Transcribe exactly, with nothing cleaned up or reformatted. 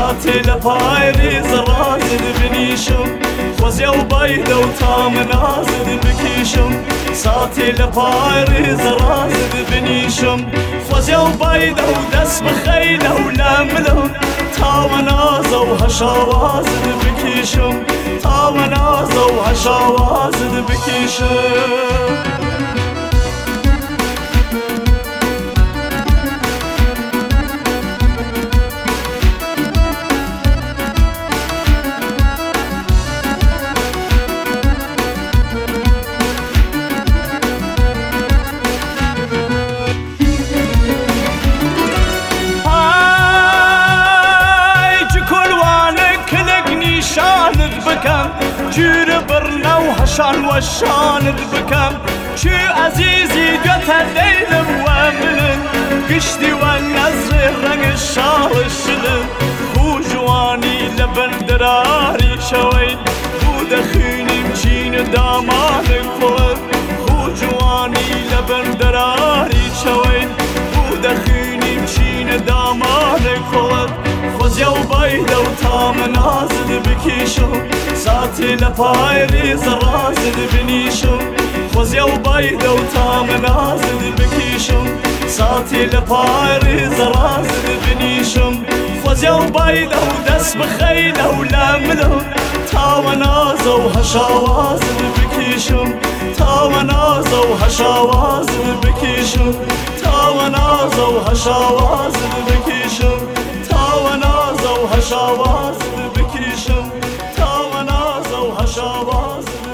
ساتی لپای ریز رازد بنیشم خوزی و باید و تام نازد بکیشم ساتی لپای ریز رازد بنیشم خوزی و باید و دست بخیل و لملم تا و ناز و هشوازد بکیشم تا و ناز و هشوازد بکیشم جور برنا وحشان وشاند بكم شو عزيزي قطع الليل واملن قشتي والنزر رنگ الشار الشلن خو جواني لبن دراري شوين خو دخيني مشين دامانك فوق خو جواني لبن دراري شوين خو دخيني مشين دامانك فوق خوزي وبايدة وتام نازل بكيشو ساتی لپای ریز رازد بنیشم خوزی و باید و تام نازد بکیشم ساتی لپای ریز رازد بنیشم خوزی و باید و دست بخیل و لملم تا و ناز و هشوازد بکیشم تا و ناز و هشوازد بکیشم تا و ناز و هشوازد بکیشم تا و ناز و هشوازد بکیشم تا و ناز و هشوازد